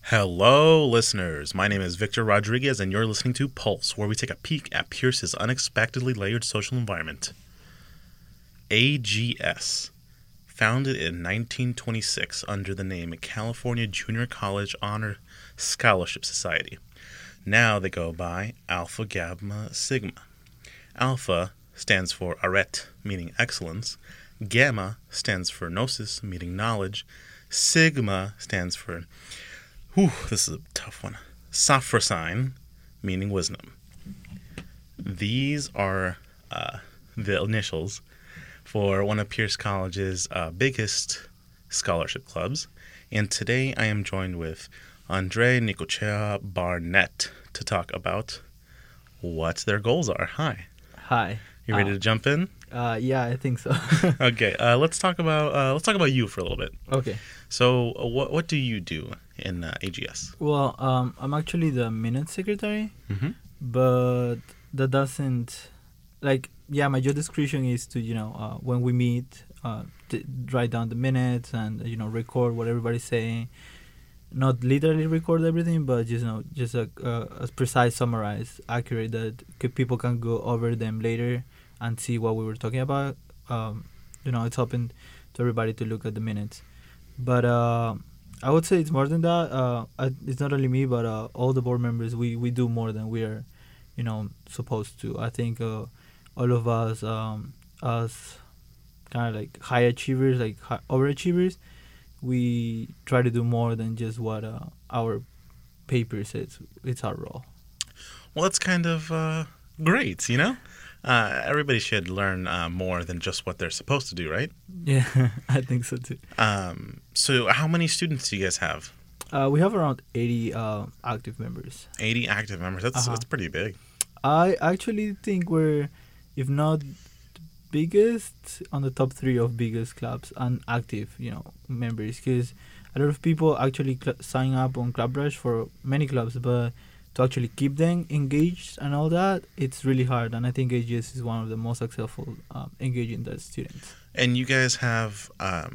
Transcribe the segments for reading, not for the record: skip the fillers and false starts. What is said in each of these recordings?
Hello, listeners. My name is Victor Rodriguez, and you're listening to Pulse, where we take a peek at Pierce's unexpectedly layered social environment. AGS. Founded in 1926 under the name California Junior College Honor Scholarship Society. Now they go by Alpha Gamma Sigma. Alpha stands for Aret, meaning excellence. Gamma stands for Gnosis, meaning knowledge. Sigma stands for, this is a tough one, Sophrosine, meaning wisdom. These are the initials for one of Pierce College's biggest scholarship clubs. And today I am joined with Andre Nicochea Barnett to talk about what their goals are. Hi. Hi. You ready to jump in? Yeah, I think so. Okay. Let's talk about you for a little bit. Okay. So, what do you do in AGS? Well, I'm actually the minute secretary, Mm-hmm. but that doesn't my job description is to when we meet, write down the minutes and record what everybody's saying. Not literally record everything, but just a precise, summarized, accurate that people can go over them later and see what we were talking about. It's open to everybody to look at the minutes. But I would say it's more than that. It's not only me, but all the board members. We do more than we are, supposed to. I think all of us, as kind of like high achievers, like overachievers, we try to do more than just what our paper says. It's our role. Well, that's kind of great, Everybody should learn more than just what they're supposed to do, right? Yeah, I think so too. So how many students do you guys have? We have around 80 active members. 80 active members. That's pretty big. I actually think we're, if not biggest, on the top 3 of biggest clubs and active, members, because a lot of people actually sign up on ClubRush for many clubs, but to actually keep them engaged and all that, it's really hard. And I think AGS is one of the most successful engaging the students. And you guys have,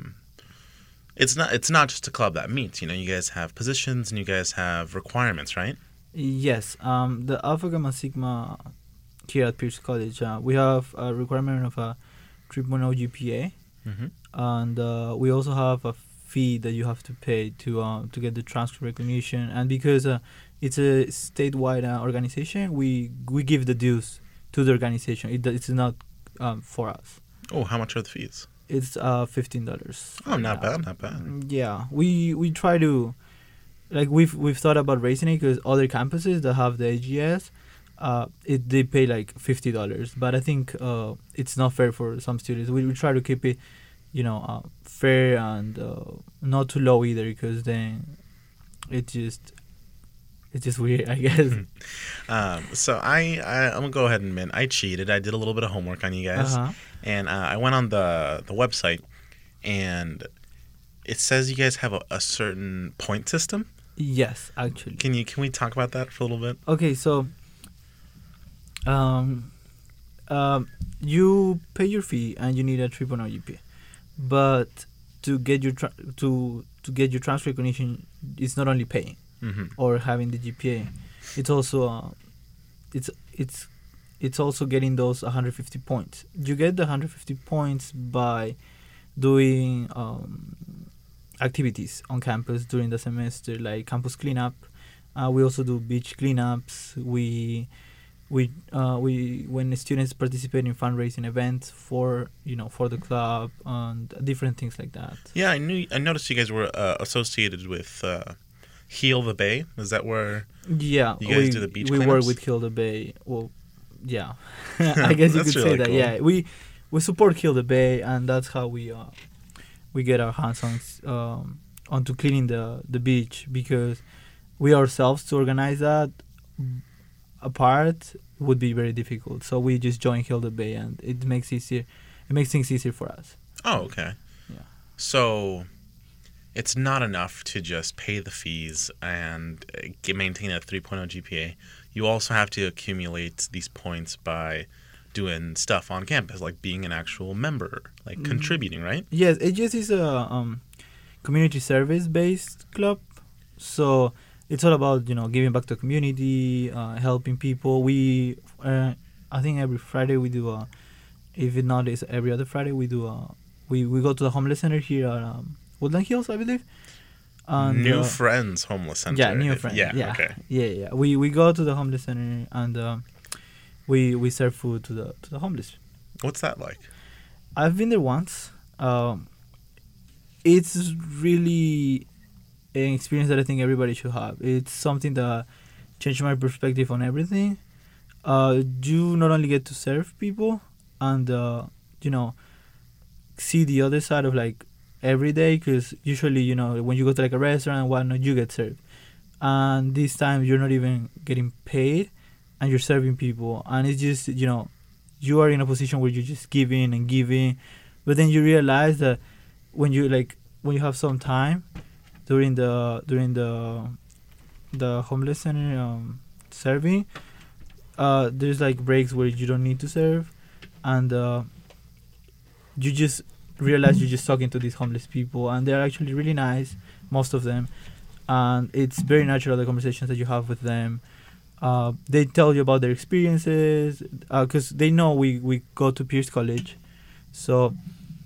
it's not just a club that meets. You guys have positions and you guys have requirements, right? Yes. The Alpha Gamma Sigma here at Pierce College, we have a requirement of a 3.0 GPA, Mm-hmm. and we also have a fee that you have to pay to get the transcript recognition. And because it's a statewide organization, we give the dues to the organization. It's not for us. Oh, how much are the fees? It's $15. Oh, not bad. Yeah, we try to, we've thought about raising it because other campuses that have the AGS, they pay like $50, but I think it's not fair for some students. We try to keep it, fair and not too low either, because then it's just weird, I guess. So I'm gonna go ahead and admit I cheated. I did a little bit of homework on you guys, and I went on the website, and it says you guys have a certain point system. Yes, actually. Can we talk about that for a little bit? Okay, so you pay your fee and you need a 3.0 GPA, but to get your to get your transfer recognition, it's not only paying. Mm-hmm. Or having the GPA, it's also it's also getting those 150 points. You get the 150 points by doing activities on campus during the semester, like campus cleanup. We also do beach cleanups. We when students participate in fundraising events for the club and different things like that. Yeah, I noticed you guys were associated with Heal the Bay. Is that where you guys do the beach cleanups? We work with Heal the Bay. Well, yeah. I guess you could say that. Cool. Yeah, we support Heal the Bay, and that's how we get our hands on onto cleaning the beach, because we ourselves to organize that apart would be very difficult. So we just join Heal the Bay, and it makes things easier for us. Oh, okay. Yeah. So it's not enough to just pay the fees and maintain a 3.0 GPA. You also have to accumulate these points by doing stuff on campus, like being an actual member, like contributing, right? Yes, AGS is a community service-based club. So it's all about giving back to the community, helping people. I think every Friday we do if it not is every other Friday we do we go to the homeless center here at Woodland Hills, I believe. And, New Friends Homeless Center. Yeah, New Friends. Yeah, okay. Yeah. We go to the homeless center and we serve food to the homeless. What's that like? I've been there once. It's really an experience that I think everybody should have. It's something that changed my perspective on everything. You not only get to serve people and see the other side of like every day, because usually when you go to like a restaurant and whatnot, you get served, and this time you're not even getting paid and you're serving people, and it's just you are in a position where you're just giving and giving, but then you realize that when you have some time during the homeless center serving, there's like breaks where you don't need to serve, and you just realize you're just talking to these homeless people, and they're actually really nice, most of them, and it's very natural, the conversations that you have with them. They tell you about their experiences because they know we go to Pierce College, so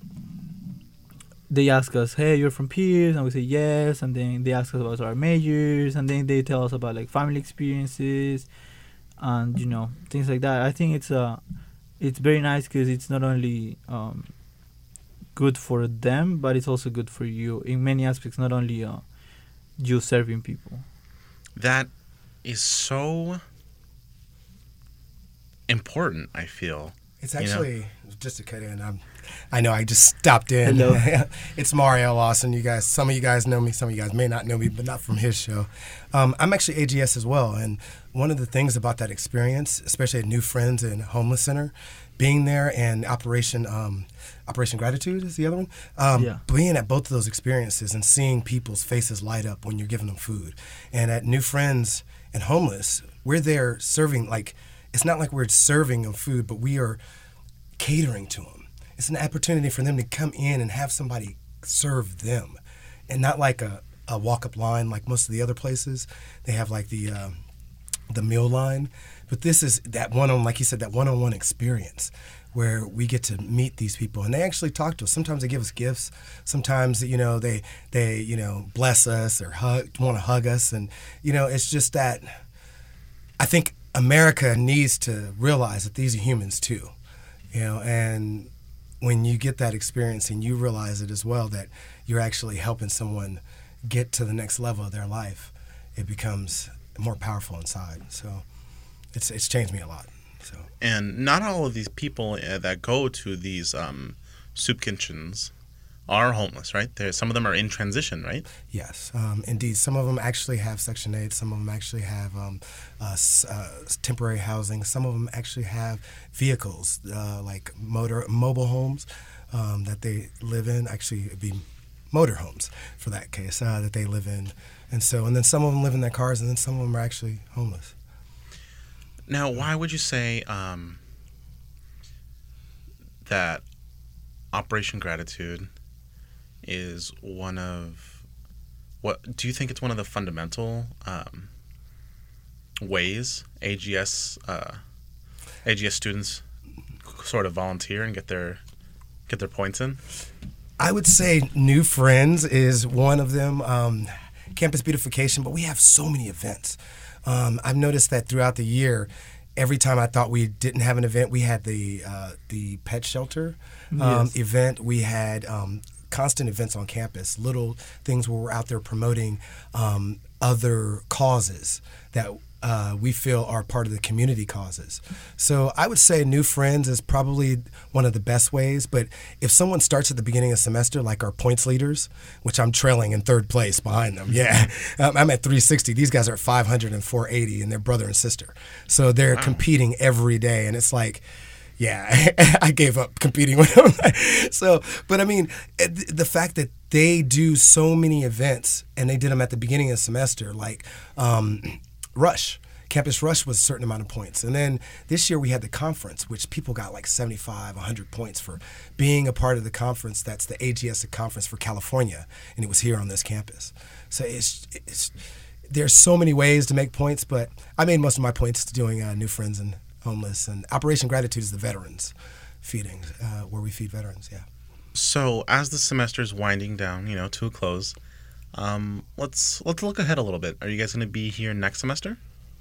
they ask us, hey, you're from Pierce, and we say yes, and then they ask us about our majors, and then they tell us about like family experiences and things like that. I think it's very nice because it's not only good for them, but it's also good for you in many aspects, not only you serving people. That is so important, I feel. It's actually, just to cut in, I know I just stopped in. Hello. It's Mario Lawson. Some of you guys know me, some of you guys may not know me, but not from his show. I'm actually AGS as well, and one of the things about that experience, especially at New Friends and Homeless Center, being there, and Operation Gratitude is the other one. Being at both of those experiences and seeing people's faces light up when you're giving them food. And at New Friends and Homeless, we're there serving, like, it's not like we're serving them food, but we are catering to them. It's an opportunity for them to come in and have somebody serve them, and not like a walk-up line like most of the other places. They have like the meal line, but this is that one-on, like you said, that one-on-one experience where we get to meet these people, and they actually talk to us. Sometimes they give us gifts. Sometimes they bless us or want to hug us, and it's just that I think America needs to realize that these are humans too, and when you get that experience and you realize it as well, that you're actually helping someone get to the next level of their life, it becomes more powerful inside. So it's changed me a lot. So, and not all of these people that go to these soup kitchens are homeless, right? Some of them are in transition, right? Yes, indeed. Some of them actually have Section 8. Some of them actually have temporary housing. Some of them actually have vehicles, like mobile homes that they live in. Actually, it'd be motor homes for that case that they live in. And then some of them live in their cars, and then some of them are actually homeless. Now, why would you say that Operation Gratitude is one of do you think it's one of the fundamental ways AGS students sort of volunteer and get their points in? I would say New Friends is one of them. Campus beautification, but we have so many events. I've noticed that throughout the year, every time I thought we didn't have an event, we had the pet shelter event. We had constant events on campus, little things where we're out there promoting other causes that we feel are part of the community causes. So I would say New Friends is probably one of the best ways, but if someone starts at the beginning of semester, like our points leaders, which I'm trailing in third place behind them, I'm at 360. These guys are at 500 and 480, and they're brother and sister. So they're competing every day, and it's like, I gave up competing with them. So, but I mean, the fact that they do so many events, and they did them at the beginning of the semester, like Rush. Campus Rush was a certain amount of points. And then this year we had the conference, which people got like 75, 100 points for being a part of the conference. That's the AGS conference for California, and it was here on this campus. So it's there's so many ways to make points, but I made most of my points doing New Friends and Homeless, and Operation Gratitude is the veterans feeding, where we feed veterans. Yeah. So as the semester's winding down, to a close, let's look ahead a little bit. Are you guys going to be here next semester?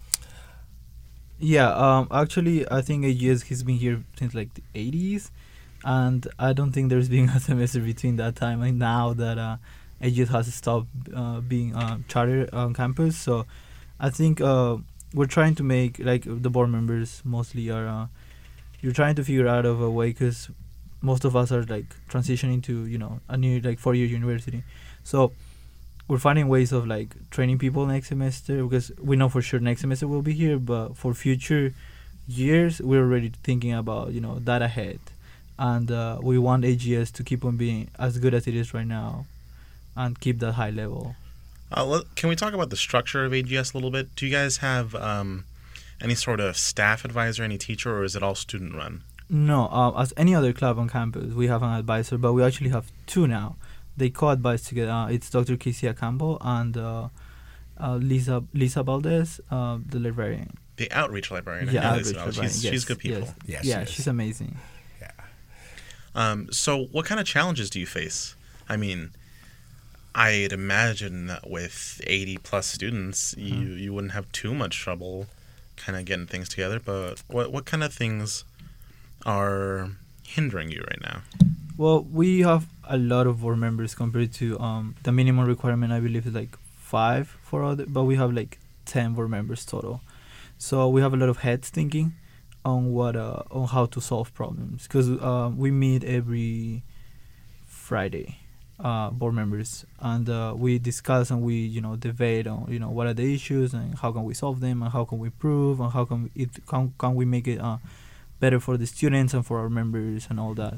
Yeah, actually, I think AGS has been here since like the 80s, and I don't think there's been a semester between that time and now that AGS has stopped being charter on campus. So I think we're trying to make, like, the board members mostly are, you're trying to figure out of a way, because most of us are like transitioning to a new like 4-year university. So we're finding ways of like training people next semester, because we know for sure next semester we'll be here, but for future years we're already thinking about that ahead, and we want AGS to keep on being as good as it is right now and keep that high level. Can we talk about the structure of AGS a little bit? Do you guys have any sort of staff advisor, any teacher, or is it all student run? No, as any other club on campus, we have an advisor, but we actually have two now. They co-advise together. It's Dr. Kesia Campbell and Lisa Valdez, the librarian. The outreach librarian. Yeah, outreach librarian. She's good people. Yes. Yeah, she's amazing. Yeah. So what kind of challenges do you face? I mean, I'd imagine that with 80-plus students, you wouldn't have too much trouble kind of getting things together, but what kind of things are hindering you right now? Well, we have a lot of board members compared to the minimum requirement. I believe is like 5 for other, but we have like 10 board members total. So we have a lot of heads thinking on on how to solve problems, because we meet every Friday, board members, and we discuss and we debate on what are the issues and how can we solve them and how can we improve and how can we make it better for the students and for our members and all that.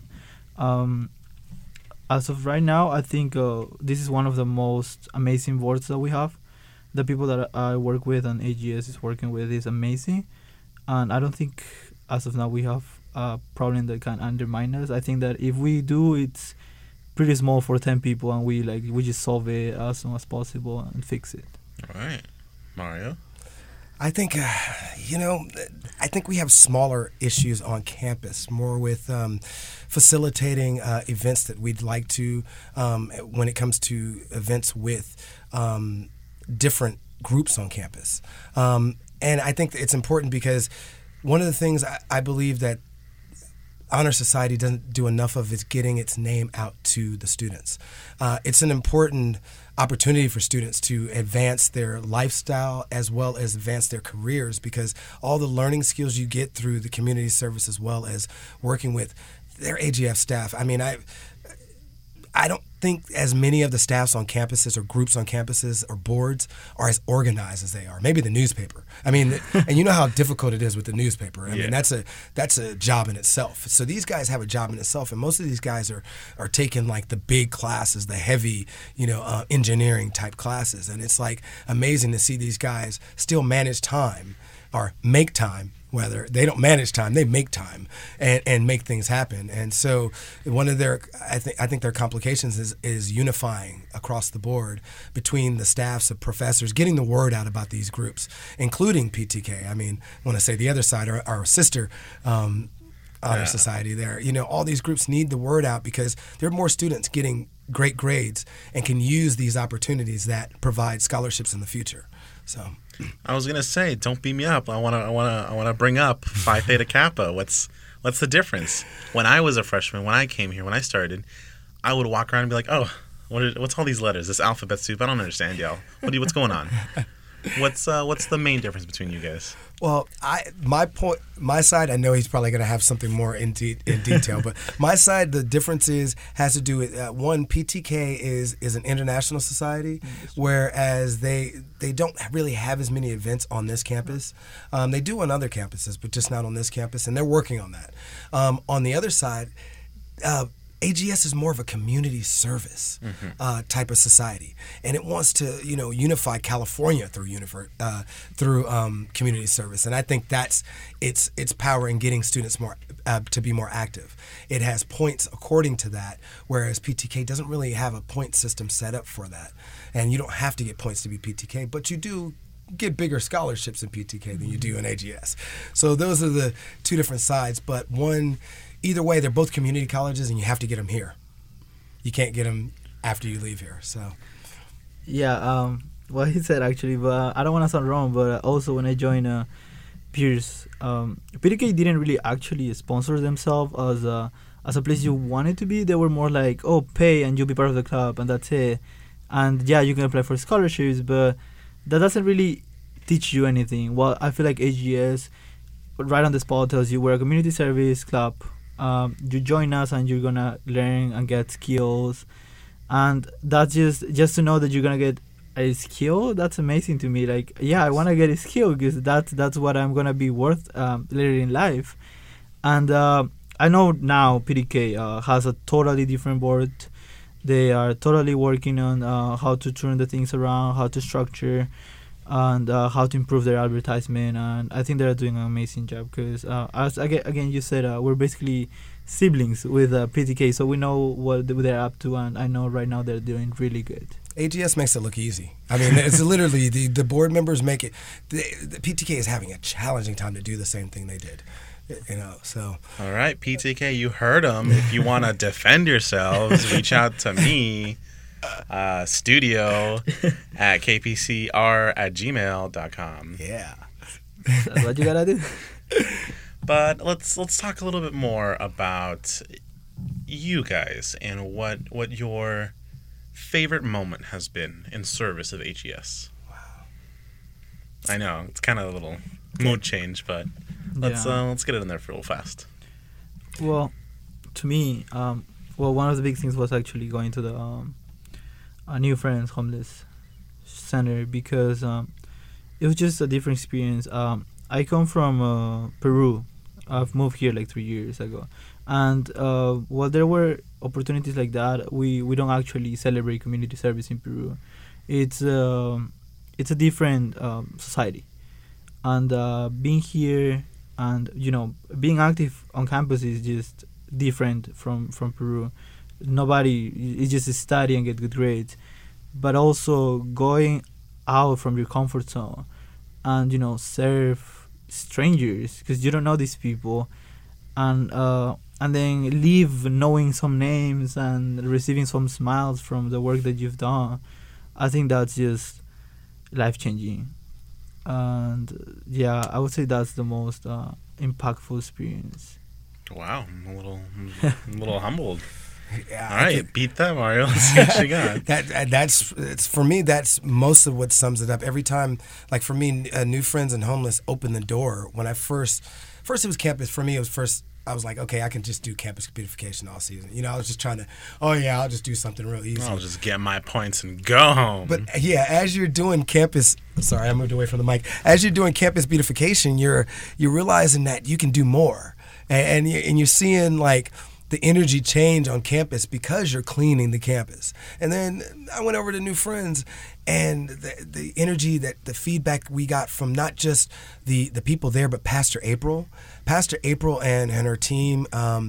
As of right now, I think this is one of the most amazing boards that we have. The people that I work with and AGS is working with is amazing, and I don't think as of now we have a problem that can undermine us. I think that if we do, it's pretty small for 10 people, and we just solve it as soon as possible and fix it. All right, Mario. I think, I think we have smaller issues on campus, more with facilitating events that we'd like to, when it comes to events with different groups on campus. And I think it's important because one of the things I believe that Honor Society doesn't do enough of is getting its name out to the students. It's an important opportunity for students to advance their lifestyle as well as advance their careers, because all the learning skills you get through the community service as well as working with their AGF staff. I mean, I don't think as many of the staffs on campuses or groups on campuses or boards are as organized as they are. Maybe the newspaper. I mean, and you know how difficult it is with the newspaper. I mean, that's a job in itself. So these guys have a job in itself, and most of these guys are taking like the big classes, the heavy, engineering type classes, and it's like amazing to see these guys still manage time or make time. Whether they don't manage time, they make time and make things happen. And so one of their, I think their complications is unifying across the board between the staffs of professors, getting the word out about these groups, including PTK. I mean, I want to say the other side, our sister Honor Society there. All these groups need the word out because there are more students getting great grades and can use these opportunities that provide scholarships in the future. So I was gonna say, don't beat me up. I wanna bring up Phi Theta Kappa. What's the difference? When I was a freshman, when I came here, when I started, I would walk around and be like, oh, what's all these letters? This alphabet soup? I don't understand, y'all. What's going on? What's the main difference between you guys? Well, my side, I know he's probably going to have something more in detail, but my side, the difference has to do with one. PTK is an international society, whereas they don't really have as many events on this campus. They do on other campuses, but just not on this campus, and they're working on that. On the other side, AGS is more of a community service type of society, and it wants to, unify California through community service. And I think that's its power in getting students more to be more active. It has points according to that, whereas PTK doesn't really have a point system set up for that. And you don't have to get points to be PTK, but you do get bigger scholarships in PTK than you do in AGS. So those are the two different sides, but either way, they're both community colleges, and you have to get them here. You can't get them after you leave here. So, yeah, what he said actually, but I don't want to sound wrong. But also, when I joined Pierce, PTK didn't really actually sponsor themselves as a place you wanted to be. They were more like, oh, pay and you'll be part of the club, and that's it. And yeah, you can apply for scholarships, but that doesn't really teach you anything. Well, I feel like AGS, right on the spot, tells you we're a community service club. You join us and you're gonna learn and get skills, and that's just to know that you're gonna get a skill. That's amazing to me. Like, yeah, I want to get a skill because that's what I'm gonna be worth later in life. And I know now PTK has a totally different board. They are totally working on how to turn the things around, how to structure, and how to improve their advertisement. And I think they're doing an amazing job because, as again you said, we're basically siblings with PTK, so we know what they're up to, and I know right now they're doing really good. AGS makes it look easy. I mean, it's literally the board members make it. The PTK is having a challenging time to do the same thing they did. So. All right, PTK, you heard them. If you want to defend yourselves, reach out to me, studio at kpcr@gmail.com. Yeah. That's what you gotta do. But let's talk a little bit more about you guys and what your favorite moment has been in service of AGS. Wow. I know, it's kind of a little mood change, but let's get it in there real fast. Well, to me, one of the big things was actually going to the New Friends Homeless Center because it was just a different experience. I come from Peru. I've moved here like 3 years ago, and while there were opportunities like that, we don't actually celebrate community service in Peru. It's a different society, and being here and being active on campus is just different from Peru. Nobody is just study and get good grades, but also going out from your comfort zone and serve strangers because you don't know these people, and then leave knowing some names and receiving some smiles from the work that you've done. I think that's just life-changing. And yeah, I would say that's the most impactful experience. Wow, I'm a little humbled. Yeah, all right, beat that, Mario. Let's see what you got. It's for me. That's most of what sums it up. Every time, like for me, New Friends and Homeless opened the door. When I first it was campus. For me, it was first. I was like, okay, I can just do campus beautification all season. I was just trying to, I'll just do something real easy. I'll just get my points and go home. But yeah, as you're doing campus, sorry, I moved away from the mic. As you're doing campus beautification, you're realizing that you can do more, and you're seeing like the energy change on campus because you're cleaning the campus. And then I went over to New Friends, and the energy, the feedback we got from not just the people there, but Pastor April and her team,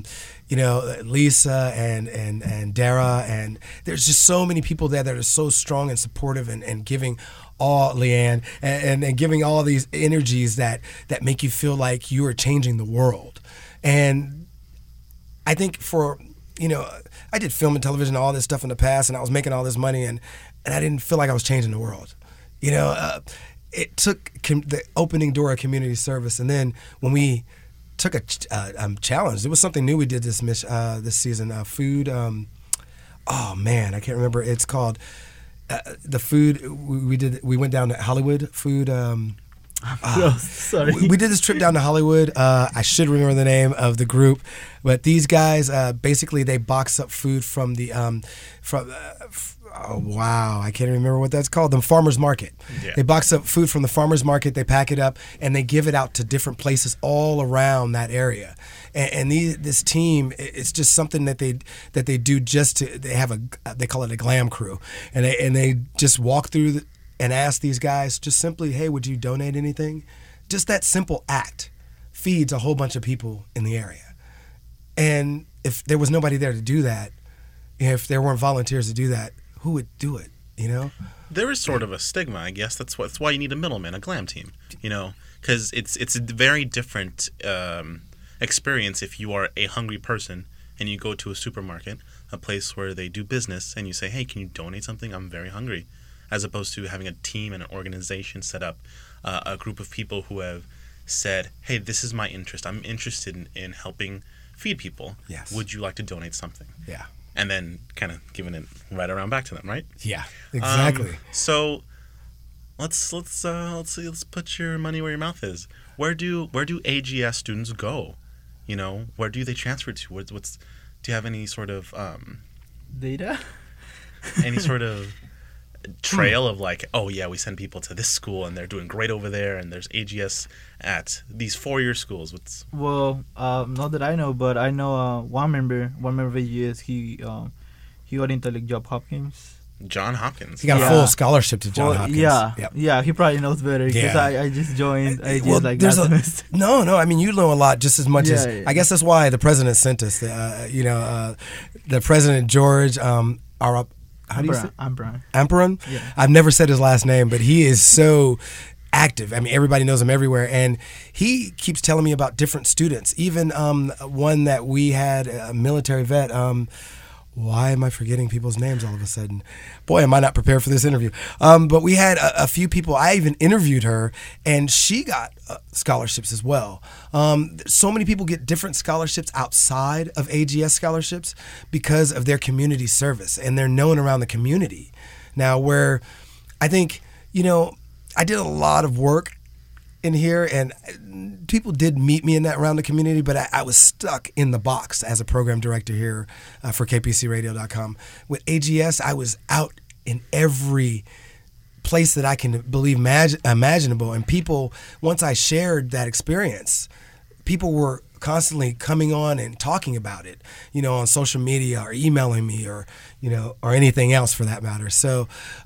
Lisa and Dara, and there's just so many people there that are so strong and supportive and giving all, Leanne, and giving all these energies that make you feel like you are changing the world. And I think I did film and television, all this stuff in the past, and I was making all this money, and I didn't feel like I was changing the world. It took the opening door of community service, and then when we took a challenge, it was something new we did this season. Food. Oh man, I can't remember. It's called the food. We went down to Hollywood food. Sorry. We did this trip down to Hollywood. I should remember the name of the group, but these guys basically they box up food from the Oh, wow. I can't even remember what that's called. The farmer's market. Yeah. They box up food from the farmer's market, they pack it up, and they give it out to different places all around that area. And this team, it's just something that they do just to, they call it a glam crew. And they just walk through and ask these guys just simply, hey, would you donate anything? Just that simple act feeds a whole bunch of people in the area. And if there was nobody there to do that, if there weren't volunteers to do that, who would do it, you know? There is sort of a stigma, I guess. That's why you need a middleman, a glam team, you know, because it's a very different experience if you are a hungry person and you go to a supermarket, a place where they do business, and you say, hey, can you donate something? I'm very hungry, as opposed to having a team and an organization set up, a group of people who have said, hey, this is my interest. I'm interested in helping feed people. Yes. Would you like to donate something? Yeah. And then kind of giving it right around back to them, right? Yeah, exactly. So let's put your money where your mouth is. Where do AGS students go? You know, where do they transfer to? Do you have any sort of Data? any sort of trail of like, oh yeah, we send people to this school and they're doing great over there, and there's AGS at these 4-year schools. Well, not that I know, but I know one member of AGS. He got into like Johns Hopkins. John Hopkins. He got a full scholarship to Johns Hopkins. Yeah, Yep. yeah. He probably knows better because I just joined AGS Well, like there's last a- semester. No. I mean, you know a lot just as much as. Yeah. I guess that's why the president sent us. The president George how do you say? I'm Brian. Amperon? Yeah. I've never said his last name, but he is so active. I mean, everybody knows him everywhere, and he keeps telling me about different students. Even one that we had, a military vet. Why am I forgetting people's names all of a sudden? Boy, am I not prepared for this interview. But we had a few people. I even interviewed her, and she got scholarships as well. So many people get different scholarships outside of AGS scholarships because of their community service, and they're known around the community. Now, where I think, I did a lot of work in here, and people did meet me in that around the community, but I was stuck in the box as a program director here for KPCRadio.com. With AGS, I was out in every place that I can believe imaginable, and people, once I shared that experience, people were constantly coming on and talking about it, on social media or emailing me or anything else for that matter. So,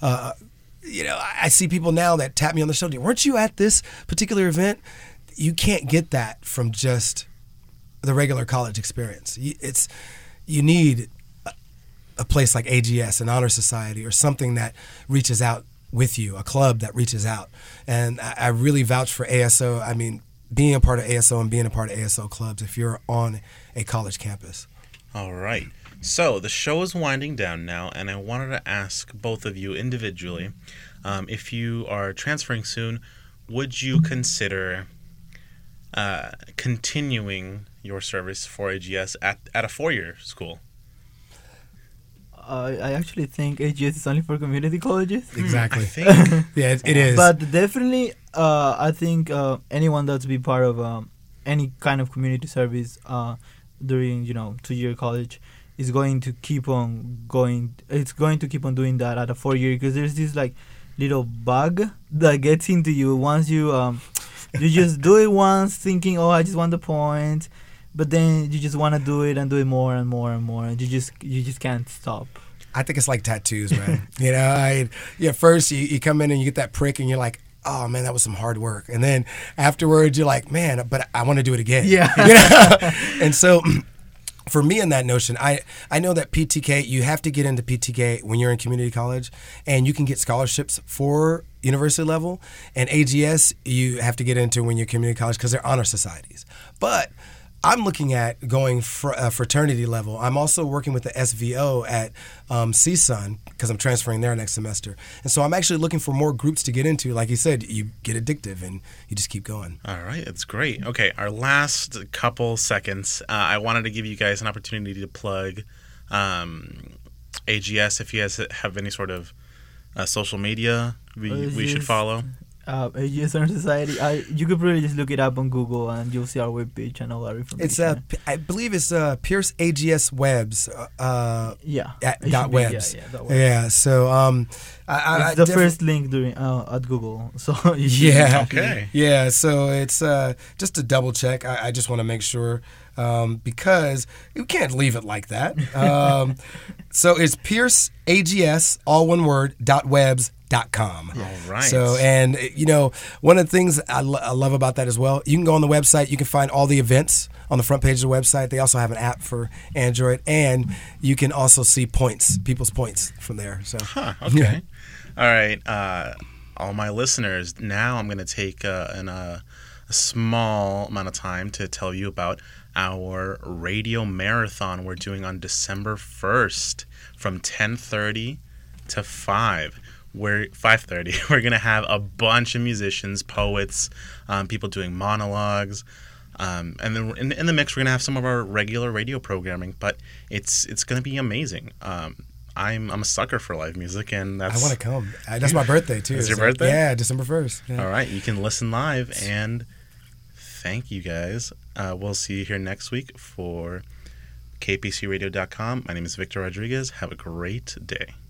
I see people now that tap me on the shoulder. Weren't you at this particular event? You can't get that from just the regular college experience. You need a place like AGS, an honor society, or something that reaches out with you, a club that reaches out. And I really vouch for ASO. I mean, being a part of ASO and being a part of ASO clubs if you're on a college campus. All right. So the show is winding down now, and I wanted to ask both of you individually, if you are transferring soon, would you consider continuing your service for AGS at a 4-year school? I actually think AGS is only for community colleges. Exactly. I think. Yeah, it is. But definitely, I think anyone that's be part of any kind of community service during 2-year college is going to keep on going. It's going to keep on doing that at a 4-year, because there's this like little bug that gets into you once you you just do it once, thinking, oh, I just want the point, but then you just want to do it and do it more and more and more, and you just can't stop. I think it's like tattoos, man. First you come in and you get that prick and you're like, oh man, that was some hard work. And then afterwards you're like, man, but I want to do it again. Yeah. And so for me in that notion, I know that PTK, you have to get into PTK when you're in community college, and you can get scholarships for university level, and AGS you have to get into when you're community college because they're honor societies. But I'm looking at going fraternity level. I'm also working with the SVO at CSUN because I'm transferring there next semester. And so I'm actually looking for more groups to get into. Like you said, you get addictive and you just keep going. All right, it's great. Okay, our last couple seconds, I wanted to give you guys an opportunity to plug AGS if you guys have any sort of social media we should follow. AGS Honor Society. You could probably just look it up on Google and you'll see our webpage and all our information. It's I believe it's Pierce AGS Webs. Yeah. Dot webs. Yeah. Yeah. So it's the first link during at Google. So yeah. Okay. Yeah. So it's just to double check. I just want to make sure because you can't leave it like that. So it's Pierce AGS, all one word, .webs.com. All right. So, and one of the things I love about that as well, you can go on the website, you can find all the events on the front page of the website. They also have an app for Android, and you can also see people's points from there. So, Okay. Yeah. All right. All my listeners, now I'm going to take a small amount of time to tell you about our radio marathon we're doing on December 1st from 10:30 to 5. 5:30. We're gonna have a bunch of musicians, poets, people doing monologues, and then in the mix we're gonna have some of our regular radio programming. But it's gonna be amazing. I'm a sucker for live music, and I want to come. That's my birthday too. It's your birthday? Yeah, December 1st. Yeah. All right, you can listen live, and thank you guys. We'll see you here next week for KPCRadio.com. My name is Victor Rodriguez. Have a great day.